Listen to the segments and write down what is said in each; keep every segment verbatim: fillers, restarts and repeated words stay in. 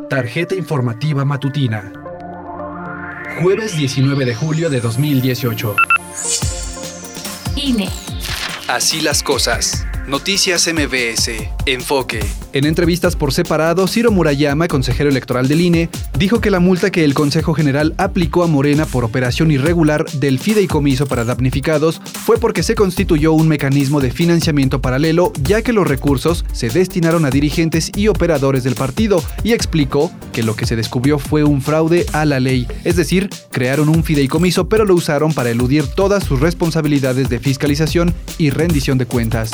Tarjeta informativa matutina. Jueves diecinueve de julio de dos mil dieciocho. I N E. Así las cosas. Noticias M V S. Enfoque. En entrevistas por separado, Ciro Murayama, consejero electoral del I N E, dijo que la multa que el Consejo General aplicó a Morena por operación irregular del fideicomiso para damnificados fue porque se constituyó un mecanismo de financiamiento paralelo, ya que los recursos se destinaron a dirigentes y operadores del partido, y explicó que lo que se descubrió fue un fraude a la ley, es decir, crearon un fideicomiso pero lo usaron para eludir todas sus responsabilidades de fiscalización y rendición de cuentas.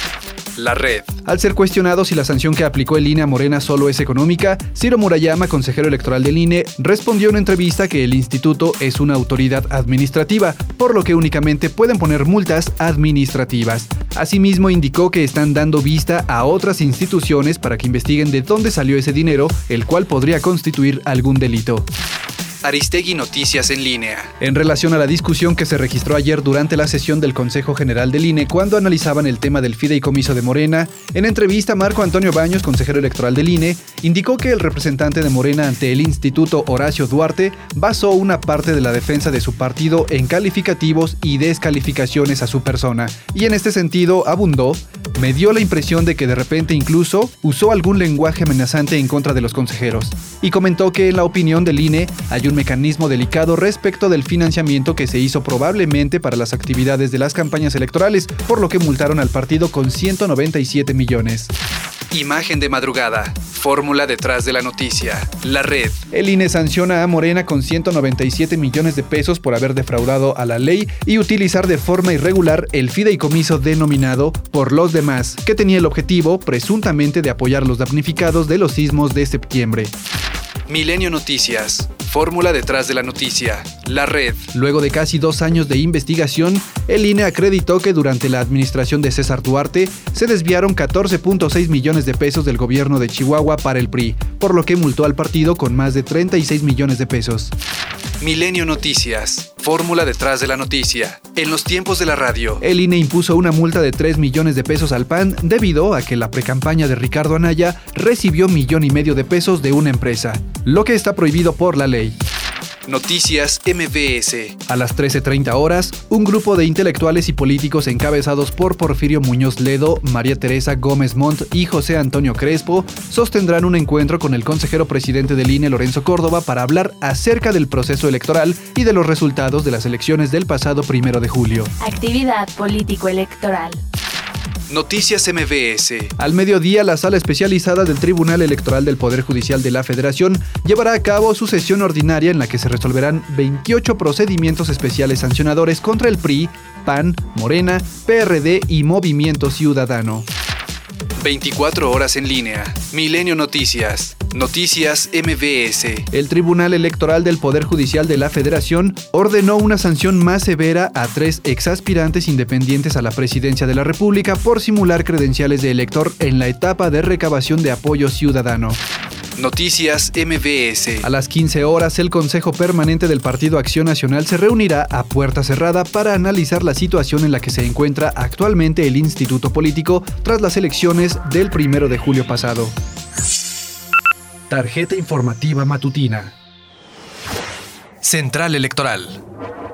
La red. Al ser cuestionado si la sanción que aplicó el I N E a Morena solo es económica, Ciro Murayama, consejero electoral del I N E, respondió en una entrevista que el instituto es una autoridad administrativa, por lo que únicamente pueden poner multas administrativas. Asimismo, indicó que están dando vista a otras instituciones para que investiguen de dónde salió ese dinero, el cual podría constituir algún delito. Aristegui Noticias en línea. En relación a la discusión que se registró ayer durante la sesión del Consejo General del I N E cuando analizaban el tema del fideicomiso de Morena, en entrevista Marco Antonio Baños, consejero electoral del I N E, indicó que el representante de Morena ante el Instituto Horacio Duarte basó una parte de la defensa de su partido en calificativos y descalificaciones a su persona, y en este sentido abundó: me dio la impresión de que de repente incluso usó algún lenguaje amenazante en contra de los consejeros, y comentó que en la opinión del I N E hay un mecanismo delicado respecto del financiamiento que se hizo probablemente para las actividades de las campañas electorales, por lo que multaron al partido con ciento noventa y siete millones. Imagen de madrugada. Fórmula detrás de la noticia. La red. El I N E sanciona a Morena con ciento noventa y siete millones de pesos por haber defraudado a la ley y utilizar de forma irregular el fideicomiso denominado Por los Demás, que tenía el objetivo, presuntamente, de apoyar los damnificados de los sismos de septiembre. Milenio Noticias. Fórmula detrás de la noticia. La red. Luego de casi dos años de investigación, el I N E acreditó que durante la administración de César Duarte se desviaron catorce punto seis millones de pesos del gobierno de Chihuahua para el P R I, por lo que multó al partido con más de treinta y seis millones de pesos. Milenio Noticias. Fórmula detrás de la noticia. En los tiempos de la radio. El I N E impuso una multa de tres millones de pesos al P A N debido a que la precampaña de Ricardo Anaya recibió millón y medio de pesos de una empresa, lo que está prohibido por la ley. Noticias M V S. A las trece treinta horas, un grupo de intelectuales y políticos encabezados por Porfirio Muñoz Ledo, María Teresa Gómez Montt y José Antonio Crespo sostendrán un encuentro con el consejero presidente del I N E, Lorenzo Córdoba, para hablar acerca del proceso electoral y de los resultados de las elecciones del pasado primero de julio. Actividad político-electoral. Noticias M V S. Al mediodía, la Sala Especializada del Tribunal Electoral del Poder Judicial de la Federación llevará a cabo su sesión ordinaria en la que se resolverán veintiocho procedimientos especiales sancionadores contra el P R I, P A N, Morena, P R D y Movimiento Ciudadano. veinticuatro horas en línea. Milenio Noticias. Noticias M V S. El Tribunal Electoral del Poder Judicial de la Federación ordenó una sanción más severa a tres exaspirantes independientes a la presidencia de la República por simular credenciales de elector en la etapa de recabación de apoyo ciudadano. Noticias M V S. A las quince horas, el Consejo Permanente del Partido Acción Nacional se reunirá a puerta cerrada para analizar la situación en la que se encuentra actualmente el Instituto Político tras las elecciones del primero de julio pasado. Tarjeta informativa matutina. Central Electoral.